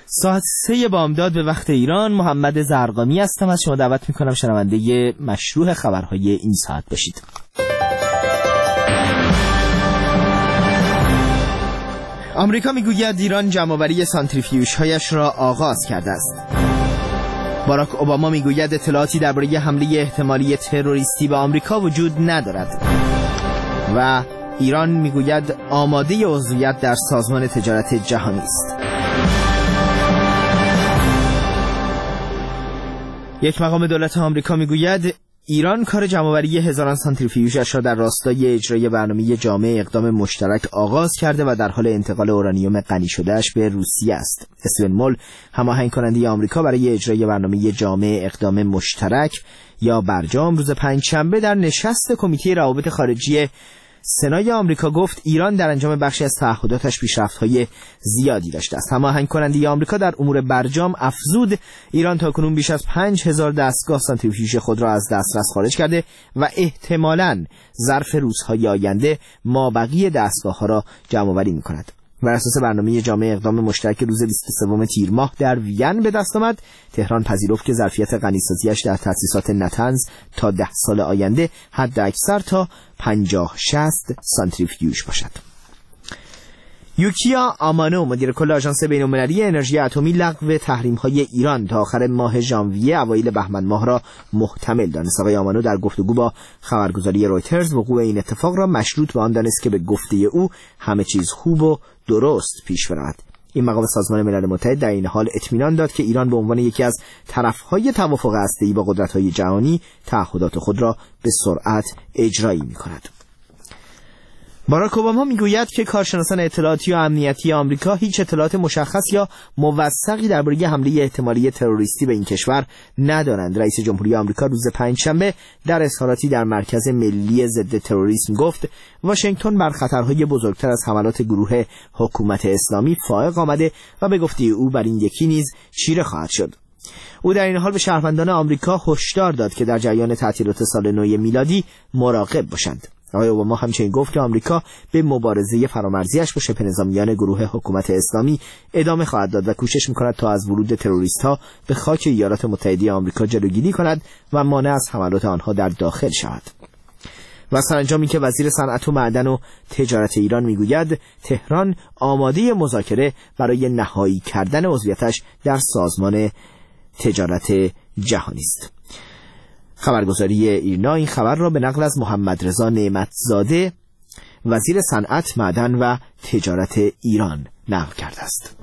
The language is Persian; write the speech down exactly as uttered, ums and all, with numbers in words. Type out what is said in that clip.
ساعت سه بامداد به وقت ایران. محمد زرقامی هستم، از شما دعوت میکنم شنونده مشروع خبرهای این ساعت باشید. آمریکا میگوید ایران جمع‌آوری سانتریفیوژهایش را آغاز کرده است. باراک اوباما میگوید اطلاعاتی درباره حمله احتمالی تروریستی به آمریکا وجود ندارد. و ایران میگوید آماده عضویت در سازمان تجارت جهانی است. یک مقام دولت آمریکا میگوید ایران کار جمع‌آوری هزاران سانتریفیوژش را در راستای اجرای برنامه جامع اقدام مشترک آغاز کرده و در حال انتقال اورانیوم غنی شده‌اش به روسیه است. استیون مول، هماهنگ کننده آمریکا برای اجرای برنامه جامع اقدام مشترک یا برجام، روز پنجشنبه در نشست کمیته روابط خارجی سنای آمریکا گفت ایران در انجام بخشی از تعهداتش پیشرفت‌های زیادی داشته است. هماهنگ کننده آمریکا در امور برجام افزود ایران تاکنون بیش از پنج هزار دستگاه سانتریفیوژ خود را از دسترس خارج کرده و احتمالاً ظرف روزهای آینده مابقی دستگاه‌ها را جمع‌آوری می‌کند. بر اساس برنامه جامع اقدام مشترک روز بیست و سوم تیر ماه در وین به دست آمد، تهران پذیرفت که ظرفیت غنی‌سازی‌اش در تأسیسات نتنز تا ده سال آینده حد اکثر تا پنجاه شصت سانتریفیوژ باشد. یوکیا آمانو، مدیر کل آژانس بین‌المللی انرژی اتمی، لغو تحریم‌های ایران تا آخر ماه ژانویه اوایل بهمن ماه را محتمل دانست. آقای آمانو در گفتگو با خبرگزاری رویترز وقوع این اتفاق را مشروط به آن دانست که به گفته او همه چیز خوب و درست پیش برود. این مقام سازمان ملل متحد در این حال اطمینان داد که ایران به عنوان یکی از طرف‌های توافق هسته‌ای با قدرت‌های جهانی تعهدات خود را به سرعت اجرایی می‌کند. باراک اوباما میگوید که کارشناسان اطلاعاتی و امنیتی آمریکا هیچ اطلاعات مشخص یا موثقی درباره حمله احتمالی تروریستی به این کشور ندارند. رئیس جمهوری آمریکا روز پنجشنبه در اظهاراتی در مرکز ملی ضد تروریسم گفت واشنگتن بر خطرهای بزرگتر از حملات گروه حکومت اسلامی فائق آمده و به گفته او بر این یکی نیز چیره خواهد شد. او در این حال به شهروندان آمریکا هشدار داد که در جریان تعطیلات سال نو میلادی مراقب باشند. آقای اوباما همچنین گفت که آمریکا به مبارزه فرامرزیش با شبه نظامیان گروه حکومت اسلامی ادامه خواهد داد و کوشش می‌کند تا از ورود تروریست‌ها به خاک ایالات متحده آمریکا جلوگیری کند و مانع از حملات آنها در داخل شود. و سرانجامی که وزیر صنعت و معدن و تجارت ایران میگوید تهران آماده مذاکره برای نهایی کردن عضویتش در سازمان تجارت جهانی است. خبرگزاری ایرنا این خبر را به نقل از محمد رضا نعمتزاده، وزیر صنعت، معدن و تجارت ایران نقل کرده است.